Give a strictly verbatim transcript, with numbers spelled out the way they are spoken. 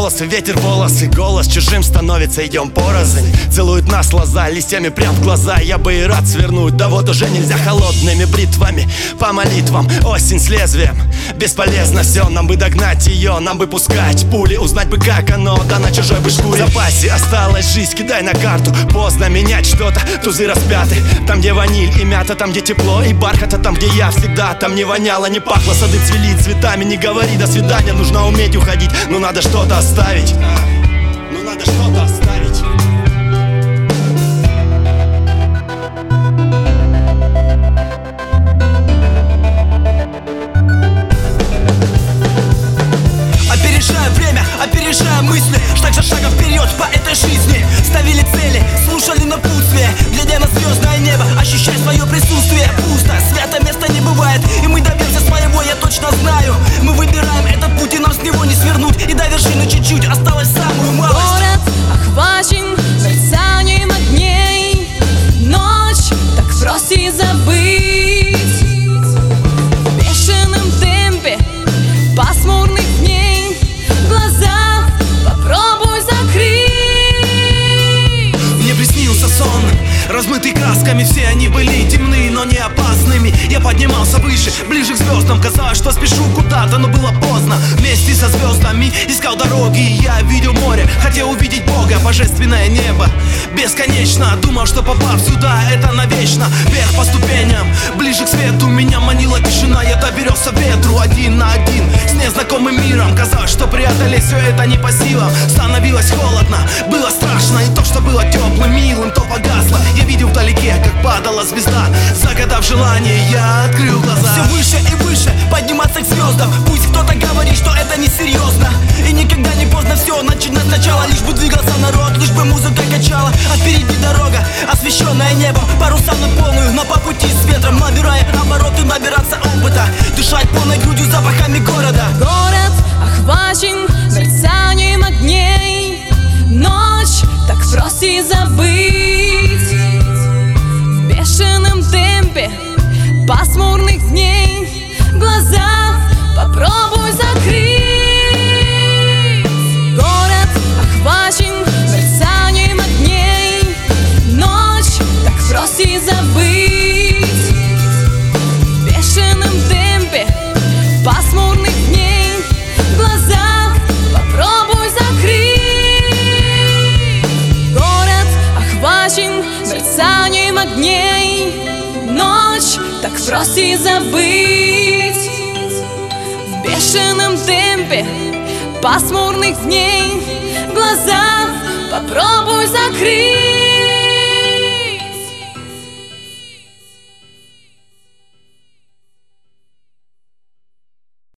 волосы, ветер волосы, голос чужим становится, идем порознь. Целуют нас лоза, листьями прям в глаза. Я бы и рад свернуть, да вот уже нельзя. Холодными бритвами по молитвам, осень с лезвием. Бесполезно все, нам бы догнать ее, нам бы пускать пули, узнать бы как оно, да на чужой бы шкуре. В запасе осталась жизнь, кидай на карту. Поздно менять что-то, тузы распяты. Там, где ваниль и мята, там, где тепло и бархата. Там, где я всегда, там не воняло, не пахло. Сады цвели цветами, не говори до свидания. Нужно уметь уходить, но надо что-то оставить. Ну надо что-то оставить. Опережая время, опережая мысли, шаг за шагом вперед по этой жизни. Ставили цели, слушали напутствие, глядя на звездное небо, ощущая свое присутствие. Пусто, свято места не бывает, и мы добьемся своего, я точно знаю. Мы выбираем этот путь, и нам с него не свернуть. И до вершины чуть-чуть осталось самую малость. Город охвачен мерцанием огней, ночь так просто и забыть. В бешеном темпе пасмурных дней глаза попробуй закрыть. Мне приснился сон, размытый красками, все они были темны, но не опасными. Я поднимался выше, ближе к звездам, казалось, что спешу куда-то, но было поздно. Вместе со звездами искал дороги, и я видел море, хотел увидеть Бога, божественное небо бесконечно. Думал, что попав сюда, это навечно. Вверх по ступеням, ближе к свету, меня манила тишина. Я доверился ветру один на один с незнакомым миром. Казалось, что преодолеть все это не по силам. Становилось холодно, было страшно, и то, что было теплым, милым, то погасло. Я видел вдалеке, как падала звезда. Загадав желание, я открыл глаза. Все выше и выше, подниматься к звездам. Пусть кто-то говорит, что это несерьезно, и никогда не поздно все начинать сначала. Лишь бы двигался народ, лишь бы музыка качала. А впереди дорога, освещенная небом, паруса на полную, но по пути с ветром, набирая обороты, набираться опыта, дышать полной грудью запахами города. Город охвачен мерцанием огней, ночь так просто и забыть. В бешеном темпе пасмурных дней глаза попробуй закрыть. Город охвачен мерцанием огней, ночь так просто и забыть. В бешеном темпе пасмурных дней глаза попробуй закрыть. Город охвачен мерцанием огней, ночь так просто и забыть. В бешеном темпе пасмурных дней глаза попробуй закрыть.